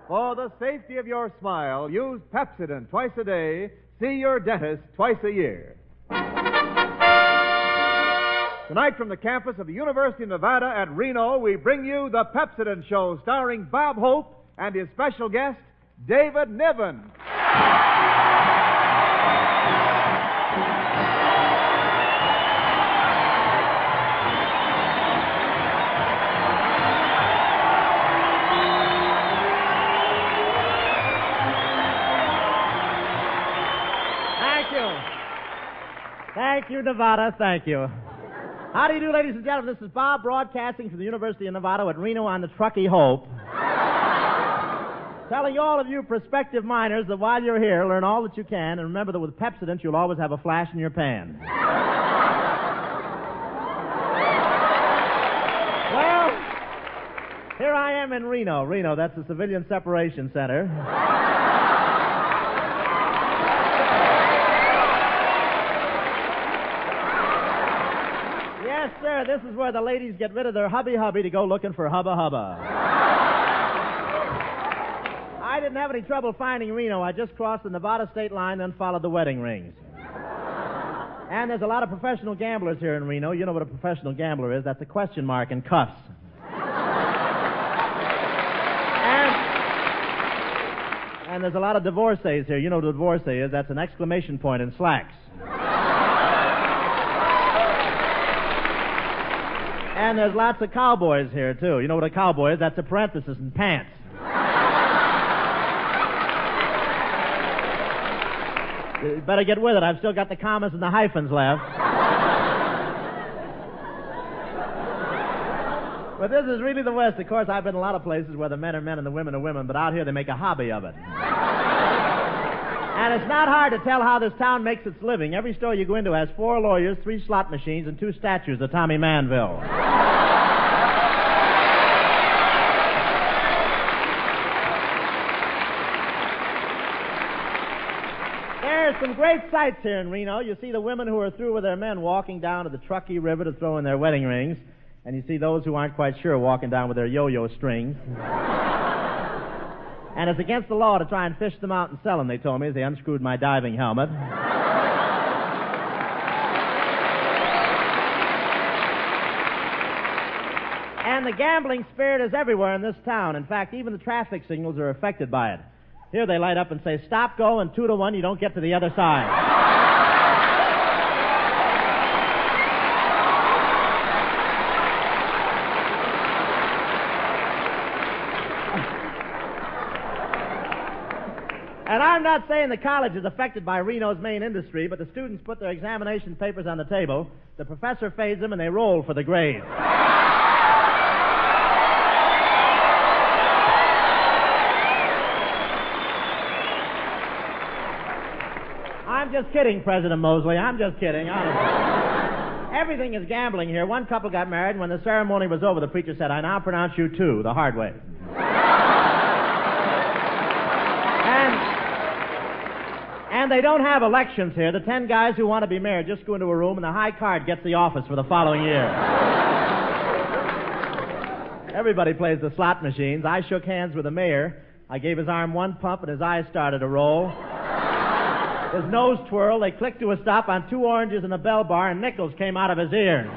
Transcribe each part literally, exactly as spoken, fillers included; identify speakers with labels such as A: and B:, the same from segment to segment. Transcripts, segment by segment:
A: For the safety of your smile, use Pepsodent twice a day. See your dentist twice a year. Tonight from the campus of the University of Nevada at Reno, we bring you The Pepsodent Show, starring Bob Hope and his special guest, David Niven.
B: Thank you, Nevada. Thank you. How do you do, ladies and gentlemen? This is Bob broadcasting from the University of Nevada at Reno on the Truckee Hope. Telling all of you prospective miners that while you're here, learn all that you can, and remember that with Pepsodent, you'll always have a flash in your pan. Well, here I am in Reno. Reno, that's the Civilian Separation Center. Yes, sir, this is where the ladies get rid of their hubby-hubby to go looking for hubba-hubba. I didn't have any trouble finding Reno. I just crossed the Nevada state line, then followed the wedding rings. And there's a lot of professional gamblers here in Reno. You know what a professional gambler is. That's a question mark in cuffs. and, and there's a lot of divorcees here. You know what a divorcee is. That's an exclamation point in slacks. And there's lots of cowboys here, too. You know what a cowboy is? That's a parenthesis in pants. You better get with it. I've still got the commas and the hyphens left. But this is really the West. Of course, I've been in a lot of places where the men are men and the women are women, but out here they make a hobby of it. And it's not hard to tell how this town makes its living. Every store you go into has four lawyers, three slot machines, and two statues of Tommy Manville. There's some great sights here in Reno. You see the women who are through with their men walking down to the Truckee River to throw in their wedding rings. And you see those who aren't quite sure walking down with their yo-yo strings. And it's against the law to try and fish them out and sell them, they told me, as they unscrewed my diving helmet. And the gambling spirit is everywhere in this town. In fact, even the traffic signals are affected by it. Here they light up and say, stop, go, and two to one, you don't get to the other side. And I'm not saying the college is affected by Reno's main industry, but the students put their examination papers on the table, the professor fades them, and they roll for the grades. I'm just kidding, President Mosley. I'm just kidding, honestly. Everything is gambling here. One couple got married, and when the ceremony was over, the preacher said, I now pronounce you two, the hard way. and... And they don't have elections here. The ten guys who want to be mayor just go into a room and the high card gets the office for the following year. Everybody plays the slot machines. I shook hands with the mayor. I gave his arm one pump and his eyes started to roll. His nose twirled. They clicked to a stop on two oranges and a bell bar, and nickels came out of his ear.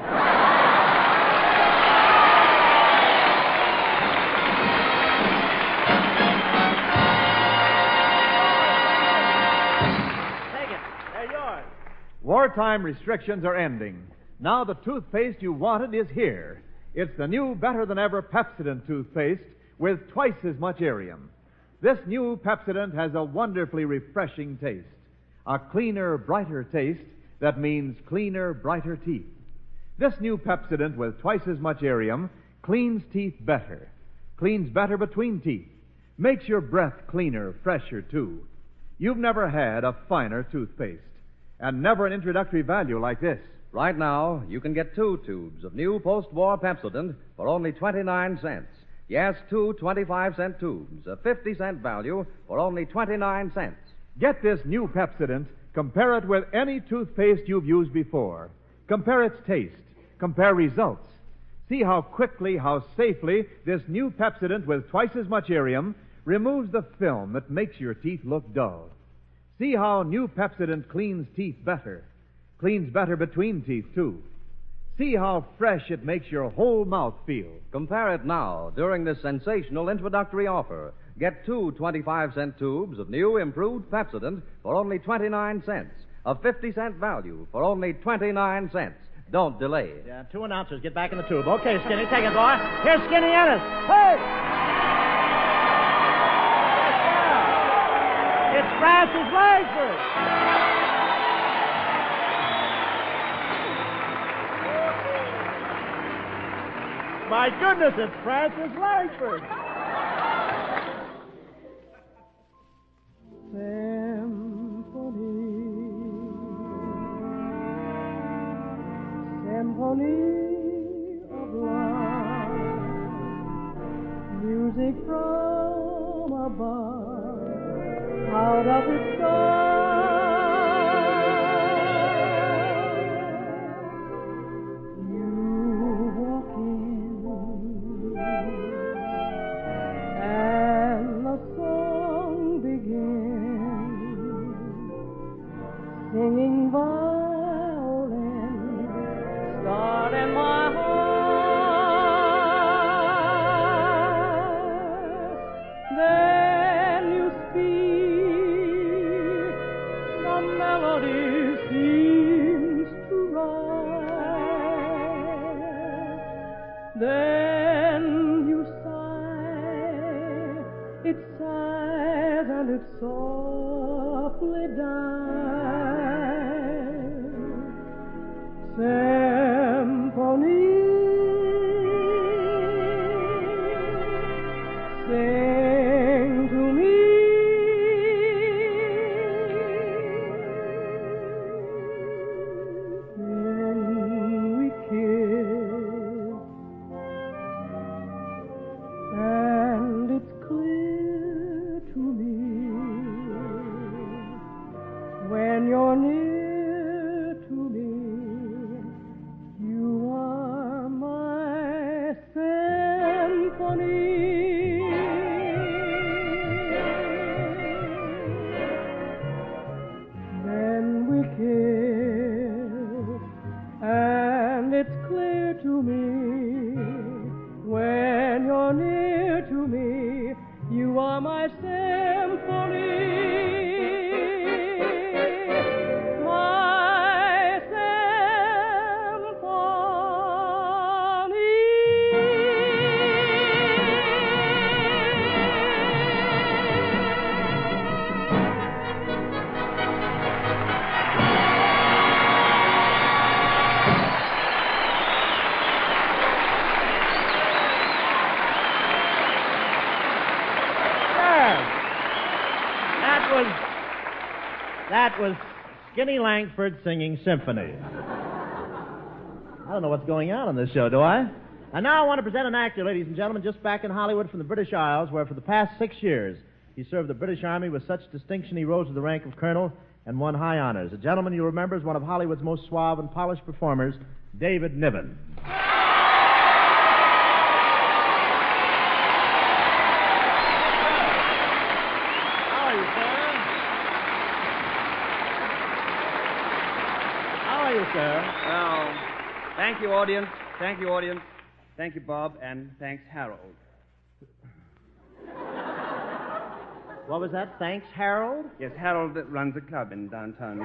A: Wartime restrictions are ending. Now the toothpaste you wanted is here. It's the new, better-than-ever Pepsodent toothpaste with twice as much Arium. This new Pepsodent has a wonderfully refreshing taste. A cleaner, brighter taste that means cleaner, brighter teeth. This new Pepsodent with twice as much Arium cleans teeth better. Cleans better between teeth. Makes your breath cleaner, fresher, too. You've never had a finer toothpaste. And never an introductory value like this.
C: Right now, you can get two tubes of new post-war Pepsodent for only twenty-nine cents. Yes, two twenty-five cent tubes, a fifty cent value for only twenty-nine cents.
A: Get this new Pepsodent. Compare it with any toothpaste you've used before. Compare its taste. Compare results. See how quickly, how safely this new Pepsodent with twice as much Arium removes the film that makes your teeth look dull. See how new Pepsodent cleans teeth better. Cleans better between teeth, too. See how fresh it makes your whole mouth feel.
C: Compare it now during this sensational introductory offer. Get two twenty-five cent tubes of new improved Pepsodent for only twenty-nine cents. A fifty cent value for only twenty-nine cents. Don't delay.
B: Yeah, two announcers. Get back in the tube. Okay, Skinny, take it, boy. Here's Skinny Ennis. Hey! It's Francis Langford. My goodness, it's Francis Langford.
D: Symphony of love, music from above, out of its stars, you walk in, and the song begins, singing violin, start in my heart. Then you speak, the melody seems to rise. Then you sigh, it sighs and it softly dies. Symphony, sing to me. Then we kiss, and it's clear to me when you're near to me. You are my symphony. Then we kiss, and it's clear to me when you're near to me. You are my symphony.
B: That was Skinny Langford singing Symphony. I don't know what's going on on this show, do I? And now I want to present an actor, ladies and gentlemen, just back in Hollywood from the British Isles, where for the past six years he served the British Army with such distinction he rose to the rank of colonel and won high honors. A gentleman you remember is one of Hollywood's most suave and polished performers, David Niven. Sir.
E: Well, thank you, audience. Thank you, audience. Thank you, Bob, and thanks, Harold.
B: What was that? Thanks, Harold?
E: Yes, Harold runs a club in downtown Rio.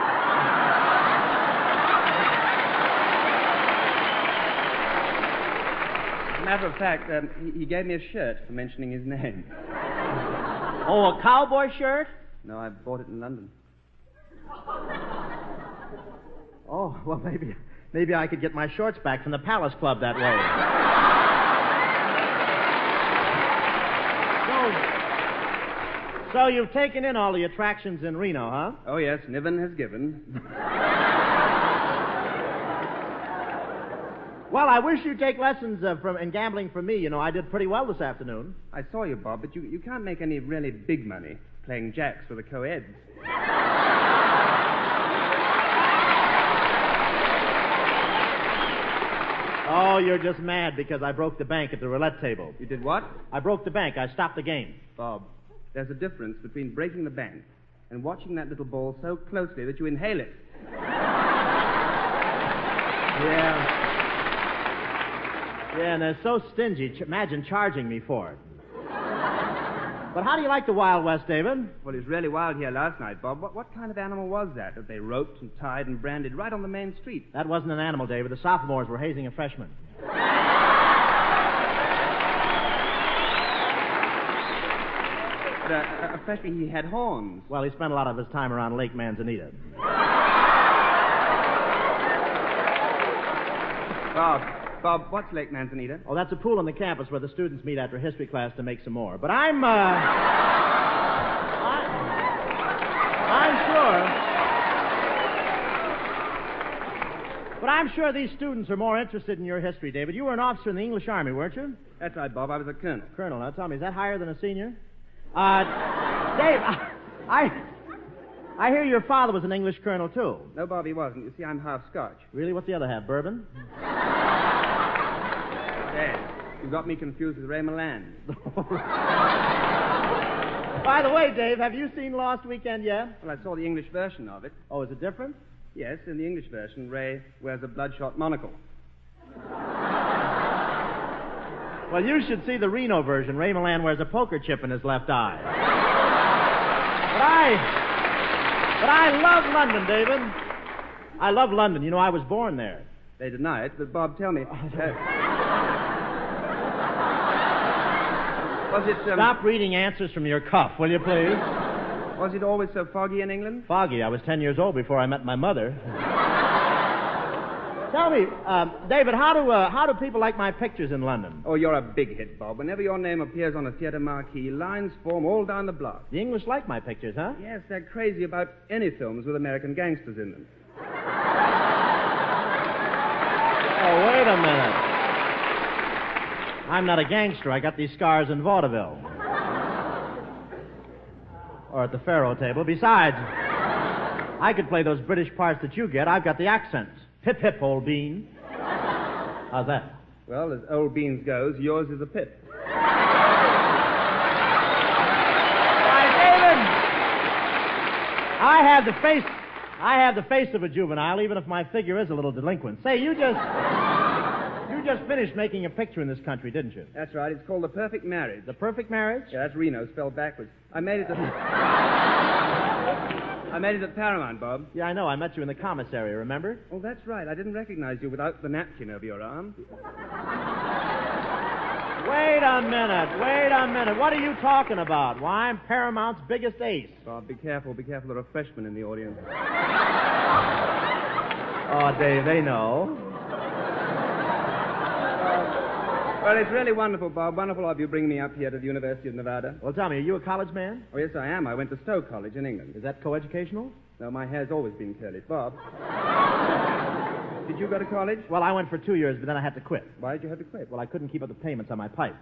E: As a matter of fact, um, he, he gave me a shirt for mentioning his name.
B: Oh, a cowboy shirt?
E: No, I bought it in London.
B: Oh, well, maybe maybe I could get my shorts back from the Palace Club that way. so, so you've taken in all the attractions in Reno, huh?
E: Oh, yes, Niven has given.
B: Well, I wish you'd take lessons uh, from in gambling from me. You know, I did pretty well this afternoon.
E: I saw you, Bob, but you, you can't make any really big money playing jacks for the co-eds.
B: Oh, you're just mad because I broke the bank at the roulette table.
E: You did what?
B: I broke the bank. I stopped the game.
E: Bob, there's a difference between breaking the bank and watching that little ball so closely that you inhale it.
B: Yeah. Yeah, and they're so stingy. Ch- imagine charging me for it. But how do you like the Wild West, David?
E: Well, it was really wild here last night, Bob. What, what kind of animal was that that they roped and tied and branded right on the main street?
B: That wasn't an animal, David. The sophomores were hazing a freshman.
E: But, uh, especially he had horns.
B: Well, he spent a lot of his time around Lake Manzanita.
E: Bob, Bob, what's Lake Manzanita?
B: Oh, that's a pool on the campus where the students meet after history class to make some more. But I'm, uh... I, I'm sure... But I'm sure these students are more interested in your history, David. You were an officer in the English Army, weren't you?
E: That's right, Bob. I was a colonel.
B: Colonel, now tell me, is that higher than a senior? Uh, Dave, I, I... I hear your father was an English colonel, too.
E: No, Bob, he wasn't. You see, I'm half Scotch.
B: Really? What's the other half? Bourbon?
E: Dad, you got me confused with Ray Milland.
B: By the way, Dave, have you seen Lost Weekend yet?
E: Well, I saw the English version of it.
B: Oh, is it different?
E: Yes, in the English version, Ray wears a bloodshot monocle.
B: Well, you should see the Reno version. Ray Milland wears a poker chip in his left eye. But I... But I love London, David. I love London. You know, I was born there.
E: They deny it, but Bob, tell me. Uh, was it... Um,
B: Stop reading answers from your cuff, will you, please?
E: Was it always so foggy in England?
B: Foggy. I was ten years old before I met my mother. Tell me, um, David, how do uh, how do people like my pictures in London?
E: Oh, you're a big hit, Bob. Whenever your name appears on a theater marquee, lines form all down the block.
B: The English like my pictures, huh?
E: Yes, they're crazy about any films with American gangsters in them.
B: Oh, wait a minute. I'm not a gangster. I got these scars in vaudeville. Or at the faro table. Besides, I could play those British parts that you get. I've got the accents. Hip, hip, old bean. How's that?
E: Well, as old beans goes, yours is a pip.
B: Why, David, I have the face... I have the face of a juvenile, even if my figure is a little delinquent. Say, you just... You just finished making a picture in this country, didn't you?
E: That's right. It's called The Perfect Marriage.
B: The Perfect Marriage?
E: Yeah, that's Reno, spelled backwards. I made it at... I made it at Paramount, Bob.
B: Yeah, I know. I met you in the commissary, remember?
E: Oh, that's right. I didn't recognize you without the napkin over your arm.
B: Wait a minute. Wait a minute. What are you talking about? Why, I'm Paramount's biggest ace.
E: Bob, be careful. Be careful. There are freshmen in the audience.
B: Oh, Dave, they know.
E: Well, it's really wonderful, Bob. Wonderful of you bringing me up here to the University of Nevada.
B: Well, tell me, are you a college man?
E: Oh, yes, I am. I went to Stowe College in England.
B: Is that coeducational?
E: No, my hair's always been curly. Bob, did you go to college?
B: Well, I went for two years, but then I had to quit.
E: Why did you have to quit?
B: Well, I couldn't keep up the payments on my pipe.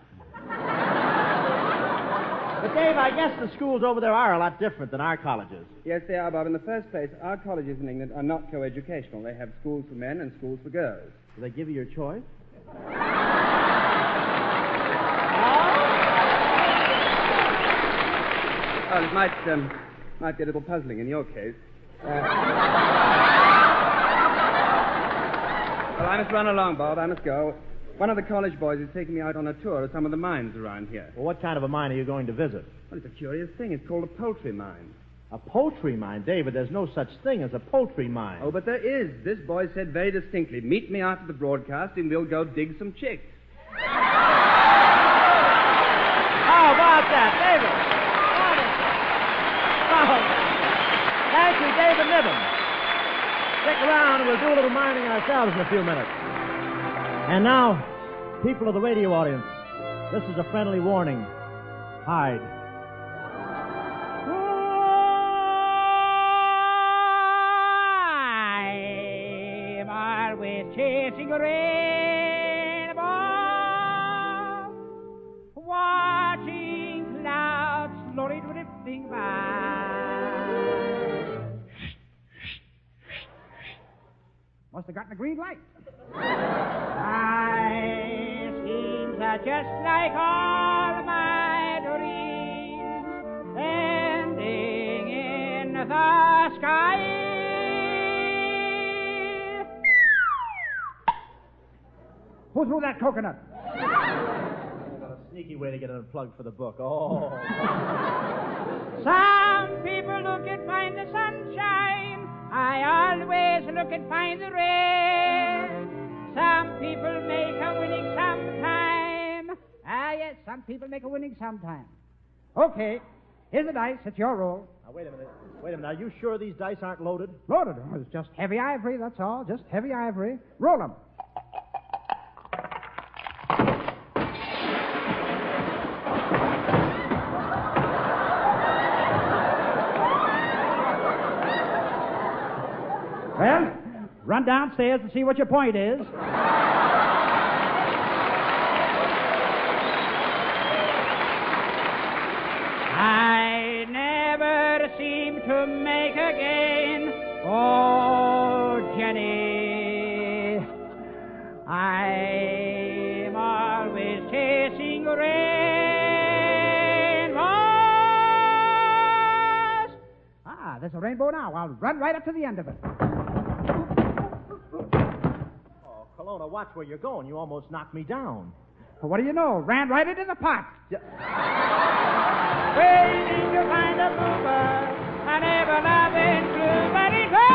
B: But, Dave, I guess the schools over there are a lot different than our colleges.
E: Yes, they are, Bob. In the first place, our colleges in England are not coeducational. They have schools for men and schools for girls.
B: Do they give you your choice?
E: Oh, it might, um, might be a little puzzling in your case. Uh... Well, I must run along, Bob. I must go. One of the college boys is taking me out on a tour of some of the mines around here.
B: Well, what kind of a mine are you going to visit?
E: Well, it's a curious thing. It's called a poultry mine.
B: A poultry mine? David, there's no such thing as a poultry mine.
E: Oh, but there is. This boy said very distinctly, meet me after the broadcast and we'll go dig some chicks.
B: How about that, David? Oh, thank you, David Niven. Stick around and we'll do a little mining ourselves in a few minutes. And now, people of the radio audience, this is a friendly warning. Hide.
F: I'm always chasing a rainbow, watching clouds slowly drifting by. Must have gotten a green light. My schemes are just like all my dreams. the sky. Who threw that coconut?
B: Sneaky way to get unplugged for the book. Oh.
F: Some people look and find the sunshine. I always look and find the rain. Some people make a winning sometime. Ah, yes, some people make a winning sometime. Okay, here's the dice. It's your roll.
B: Now, wait a minute. Wait a minute. Are you sure these dice aren't loaded?
F: Loaded. Oh, it's just heavy ivory, that's all. Just heavy ivory. Roll them. Well, run downstairs and see what your point is. I never seem to make a gain. Oh, Jenny, I'm always chasing rainbows. Ah, there's a rainbow now. I'll run right up to the end of it.
B: Oh, Kelowna, watch where you're going. You almost knocked me down.
F: Well, what do you know? Ran right into the pot.
B: Yeah.
F: Waiting to find a bluebird, an ever-loving bluebird is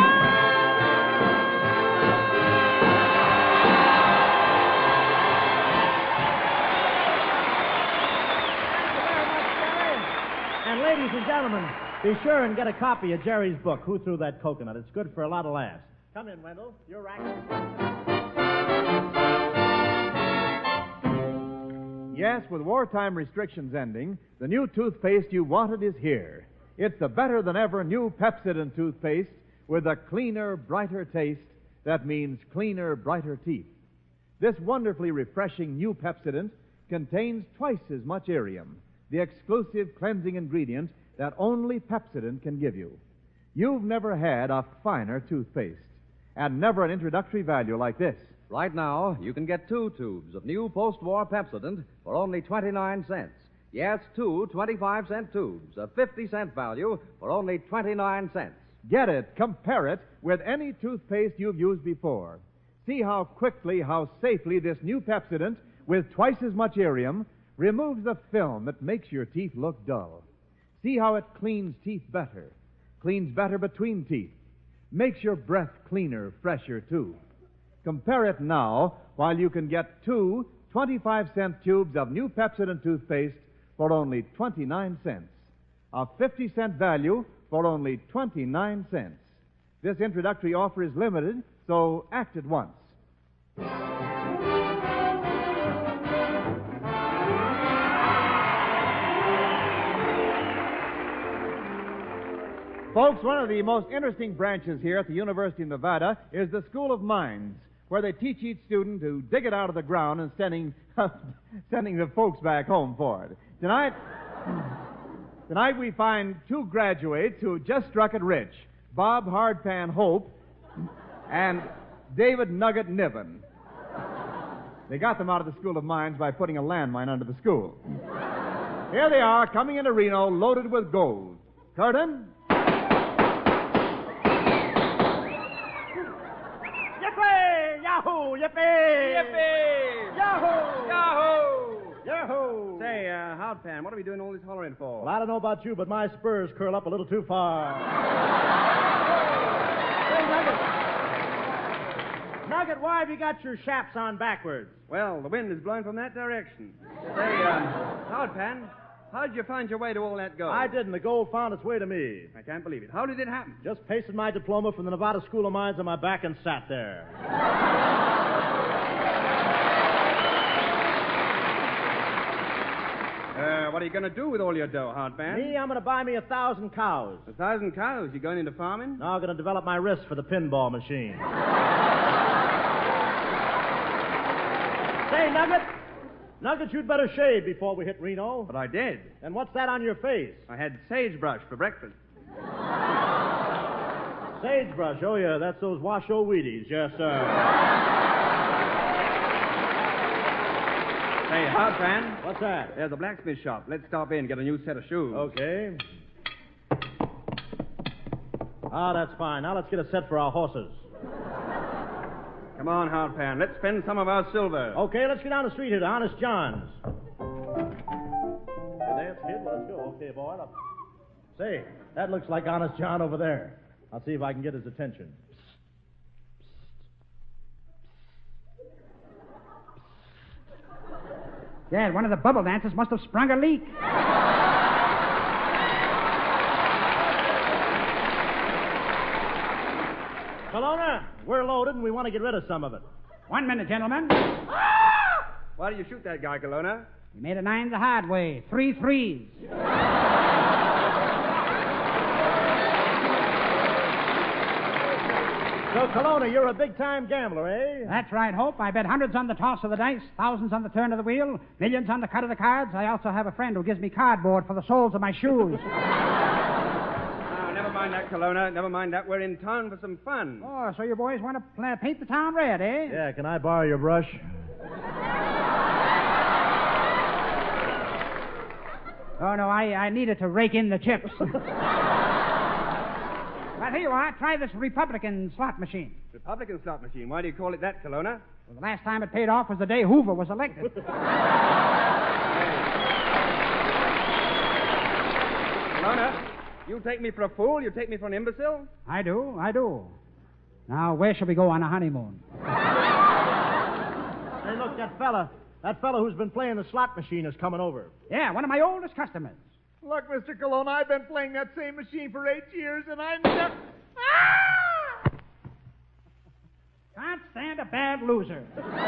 B: And ladies and gentlemen, be sure and get a copy of Jerry's book, Who Threw That Coconut? It's good for a lot of laughs. Come in, Wendell. You're racked.
A: Yes, with wartime restrictions ending, the new toothpaste you wanted is here. It's the better-than-ever new Pepsodent toothpaste with a cleaner, brighter taste that means cleaner, brighter teeth. This wonderfully refreshing new Pepsodent contains twice as much Arium, the exclusive cleansing ingredient that only Pepsodent can give you. You've never had a finer toothpaste, and never an introductory value like this.
C: Right now, you can get two tubes of new post-war Pepsodent for only twenty-nine cents. Yes, two twenty-five cent tubes, a fifty cent value for only twenty-nine cents.
A: Get it, compare it with any toothpaste you've used before. See how quickly, how safely this new Pepsodent, with twice as much Arium, removes the film that makes your teeth look dull. See how it cleans teeth better, cleans better between teeth, makes your breath cleaner, fresher, too. Compare it now while you can get two twenty-five cent tubes of new Pepsodent toothpaste for only twenty-nine cents. A fifty cent value for only twenty-nine cents. This introductory offer is limited, so act at once. Folks, one of the most interesting branches here at the University of Nevada is the School of Mines, where they teach each student to dig it out of the ground and sending sending the folks back home for it. Tonight, tonight we find two graduates who just struck it rich, Bob Hardpan Hope and David Nugget Niven. They got them out of the School of Mines by putting a landmine under the school. Here they are, coming into Reno, loaded with gold. Curtin?
B: Yahoo! Yippee!
E: Yippee!
B: Yahoo!
E: Yahoo!
B: Yahoo!
E: Say, uh, Hardpan, what are we doing all this hollering for?
B: Well, I don't know about you, but my spurs curl up a little too far. Hey, Nugget. Nugget, why have you got your chaps on backwards?
E: Well, the wind is blowing from that direction. Say, um, Hardpan, how did you find your way to all that gold?
B: I didn't. The gold found its way to me.
E: I can't believe it. How did it happen?
B: Just pasted my diploma from the Nevada School of Mines on my back and sat there.
E: Uh, what are you going to do with all your dough, Hardpan?
B: Me, I'm going to buy me a thousand cows.
E: A thousand cows? You going into farming?
B: Now I'm going to develop my wrist for the pinball machine. Say, Nugget. Nugget, you'd better shave before we hit Reno.
E: But I did.
B: And what's that on your face?
E: I had sagebrush for breakfast.
B: Sagebrush. Oh, yeah, that's those Washoe Wheaties. Yes, sir.
E: Hey, Hardpan.
B: What's that?
E: There's a blacksmith shop. Let's stop in and get a new set of shoes.
B: Okay. Ah, that's fine. Now let's get a set for our horses.
E: Come on, Hardpan. Let's spend some of our silver.
B: Okay, let's go down the street here to Honest John's. Hey, dance, kid. Well, let's go. Okay, boy. Up. Say, that looks like Honest John over there. I'll see if I can get his attention.
F: Dad, one of the bubble dancers must have sprung a leak.
B: Kelowna, we're loaded and we want to get rid of some of it.
F: One minute, gentlemen.
E: Why do you shoot that guy, Kelowna?
F: He made a nine the hard way. Three threes.
B: So, Kelowna, you're a big-time gambler, eh?
F: That's right, Hope. I bet hundreds on the toss of the dice, thousands on the turn of the wheel, millions on the cut of the cards. I also have a friend who gives me cardboard for the soles of my shoes.
E: Oh, never mind that, Kelowna. Never mind that. We're in town for some fun.
F: Oh, so you boys want to pl- paint the town red, eh?
B: Yeah, can I borrow your brush?
F: Oh, no, I, I needed to rake in the chips. Well, here you are. Try this Republican slot machine.
E: Republican slot machine. Why do you call it that, Kelowna?
F: Well, the last time it paid off was the day Hoover was elected.
E: Kelowna, you take me for a fool? You take me for an imbecile?
F: I do, I do. Now, where shall we go on a honeymoon?
B: Hey, look, that fella, that fella who's been playing the slot machine is coming over.
F: Yeah, one of my oldest customers.
A: Look, Mister Kelowna, I've been playing that same machine for eight years, and I never...
F: Ah! Can't stand a bad loser.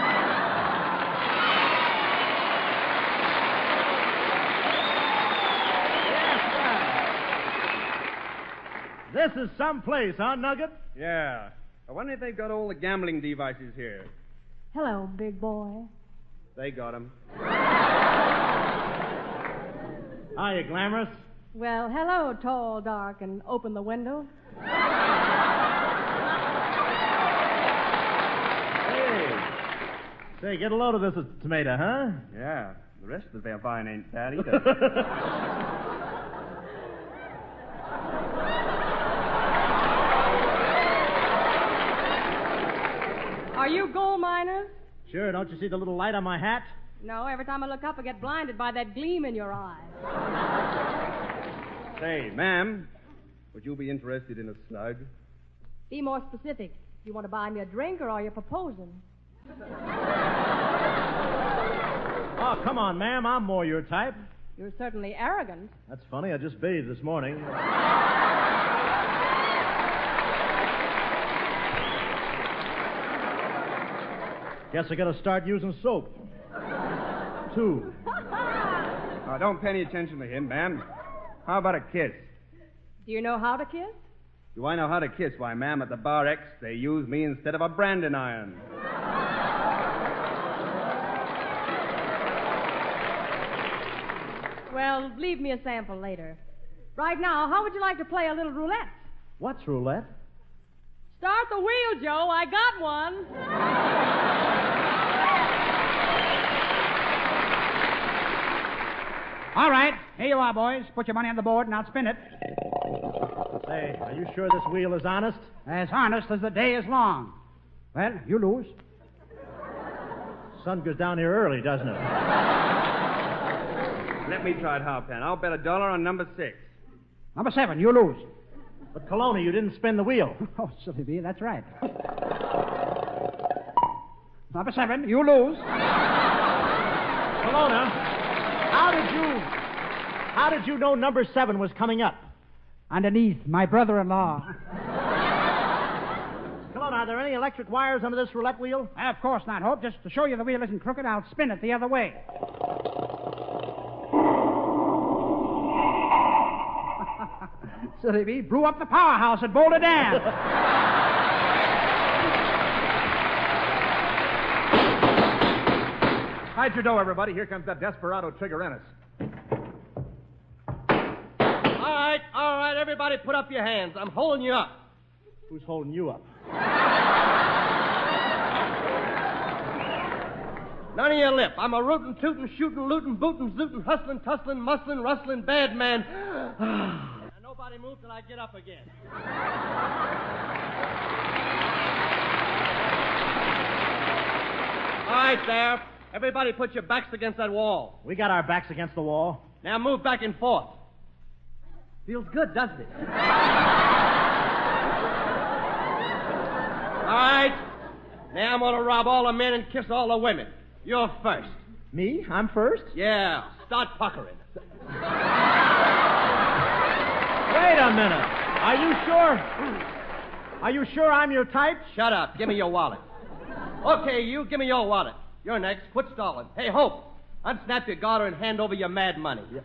B: This is some place, huh, Nugget?
E: Yeah. I wonder if they've got all the gambling devices here.
D: Hello, big boy.
E: They got them.
B: Hiya, Glamorous.
D: Well, hello, tall, dark, and open the window.
B: Hey. Say, get a load of this tomato, huh?
E: Yeah. The rest of the vine ain't bad either.
D: Are you gold miners?
B: Sure, don't you see the little light on my hat?
D: No, every time I look up, I get blinded by that gleam in your eye.
E: Say, ma'am, would you be interested in a slug?
D: Be more specific. You want to buy me a drink, or are you proposing?
B: Oh, come on, ma'am. I'm more your type.
D: You're certainly arrogant.
B: That's funny. I just bathed this morning. Guess I gotta start using soap. Two.
E: Oh, don't pay any attention to him, ma'am. How about a kiss?
D: Do you know how to kiss?
E: Do I know how to kiss? Why, ma'am, at the Bar X, they use me instead of a branding iron.
D: Well, leave me a sample later. Right now, how would you like to play a little roulette?
B: What's roulette?
D: Start the wheel, Joe. I got one.
F: All right, here you are, boys. Put your money on the board, and I'll spin it.
B: Say, are you sure this wheel is honest?
F: As honest as the day is long. Well, you lose.
B: Sun goes down here early, doesn't it?
E: Let me try it, Hardpan. I'll bet a dollar on number six.
F: Number seven, you lose.
B: But, Kelowna, you didn't spin the wheel.
F: Oh, silly me, that's right. Number seven, you lose.
B: Kelowna, how did you... How did you know number seven was coming up?
F: Underneath, my brother-in-law.
B: Kelowna, are there any electric wires under this roulette wheel?
F: Of course not, Hope. Just to show you the wheel isn't crooked, I'll spin it the other way. Silly me, blew up the powerhouse at Boulder Dam.
A: Hide your dough, everybody. Here comes that desperado Trigger Ennis.
G: All right, all right, everybody put up your hands. I'm holding you up.
B: Who's holding you up?
G: None of your lip. I'm a rootin', tootin', shootin', lootin', bootin', zootin', hustlin', tusslin', musslin', rustlin', bad man. Nobody Everybody move till I get up again. All right, there. Everybody put your backs against that wall.
B: We got our backs against the wall.
G: Now move back and forth.
E: Feels good, doesn't it?
G: All right. Now I'm going to rob all the men and kiss all the women. You're first.
B: Me? I'm first?
G: Yeah. Start puckering.
B: Wait a minute. Are you sure? Are you sure I'm your type?
G: Shut up. Give me your wallet. Okay, you, give me your wallet. You're next. Quit stalling. Hey, Hope, unsnap your garter and hand over your mad money. Yep.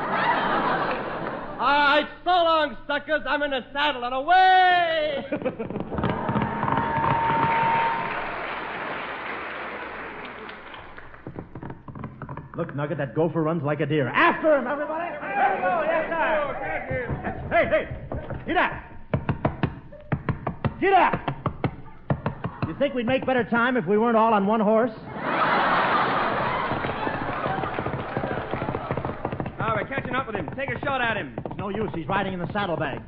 G: All right, so long, suckers. I'm in the saddle and away!
B: Look, Nugget, that gopher runs like a deer. After him, everybody! There we go, yes, sir! Hey, hey, get out! Get out! You think we'd make better time if we weren't all on one horse?
E: Now we're catching up with him. Take a shot at him.
B: It's no use. He's riding in the saddlebag.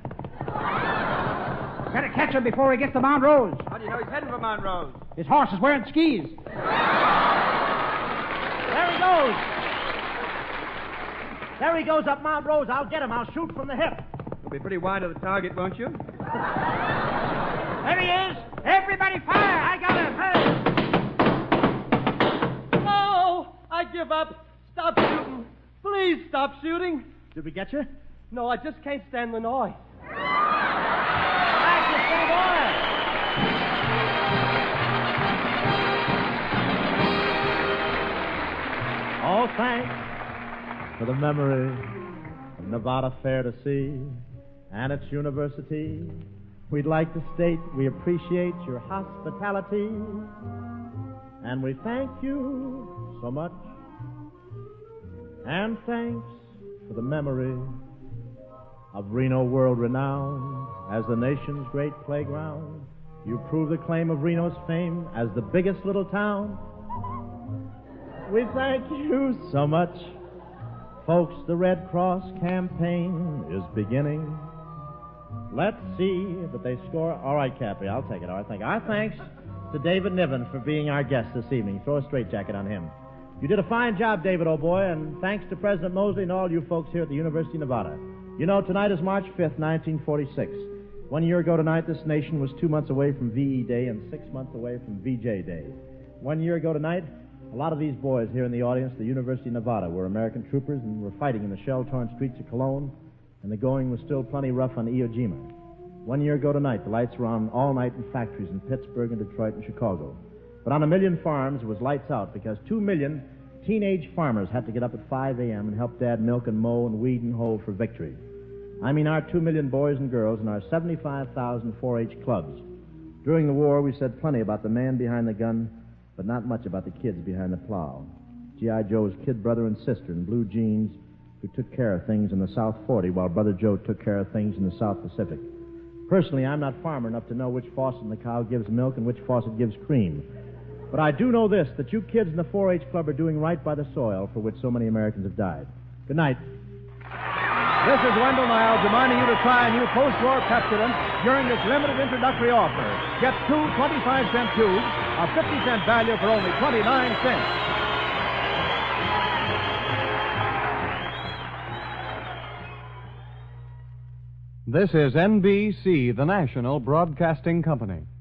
F: Gotta catch him before he gets to Mount Rose.
E: How do you know he's heading for Mount Rose?
F: His horse is wearing skis.
B: There he goes. There he goes up Mount Rose. I'll get him. I'll shoot from the hip.
E: You'll be pretty wide of the target, won't you?
F: There he is. Everybody fire. I got him. Hey.
G: No! I give up. Stop shooting. Please stop shooting.
B: Did we get you?
G: No, I just can't stand the noise.
B: Back, you silly boy. All thanks for the memory of Nevada Fair to See and its university. We'd like to state we appreciate your hospitality, and we thank you so much. And thanks for the memory of Reno, world renowned as the nation's great playground. You prove the claim of Reno's fame as the biggest little town. We thank you so much. Folks, the Red Cross campaign is beginning. Let's see that they score. All right, Cappy, I'll take it. All right, thank you. Our thanks to David Niven for being our guest this evening. Throw a straitjacket on him. You did a fine job, David, old boy, and thanks to President Mosley and all you folks here at the University of Nevada. You know, tonight is March fifth, nineteen forty-six. One year ago tonight, this nation was two months away from V E Day and six months away from V J Day. One year ago tonight, a lot of these boys here in the audience at the University of Nevada were American troopers and were fighting in the shell-torn streets of Cologne, and the going was still plenty rough on Iwo Jima. One year ago tonight, the lights were on all night in factories in Pittsburgh and Detroit and Chicago. But on a million farms, it was lights out because two million teenage farmers had to get up at five a.m. and help Dad milk and mow and weed and hoe for victory. I mean our two million boys and girls and our seventy-five thousand four H clubs. During the war, we said plenty about the man behind the gun, but not much about the kids behind the plow. G I. Joe's kid brother and sister in blue jeans who took care of things in the South forty while Brother Joe took care of things in the South Pacific. Personally, I'm not farmer enough to know which faucet in the cow gives milk and which faucet gives cream. But I do know this, that you kids in the four H Club are doing right by the soil for which so many Americans have died. Good night.
A: This is Wendell Niles reminding you to try a new post-war Pepsodent during this limited introductory offer. Get two twenty-five cent tubes of fifty cent value for only twenty-nine cents.
H: This is N B C, the national broadcasting company.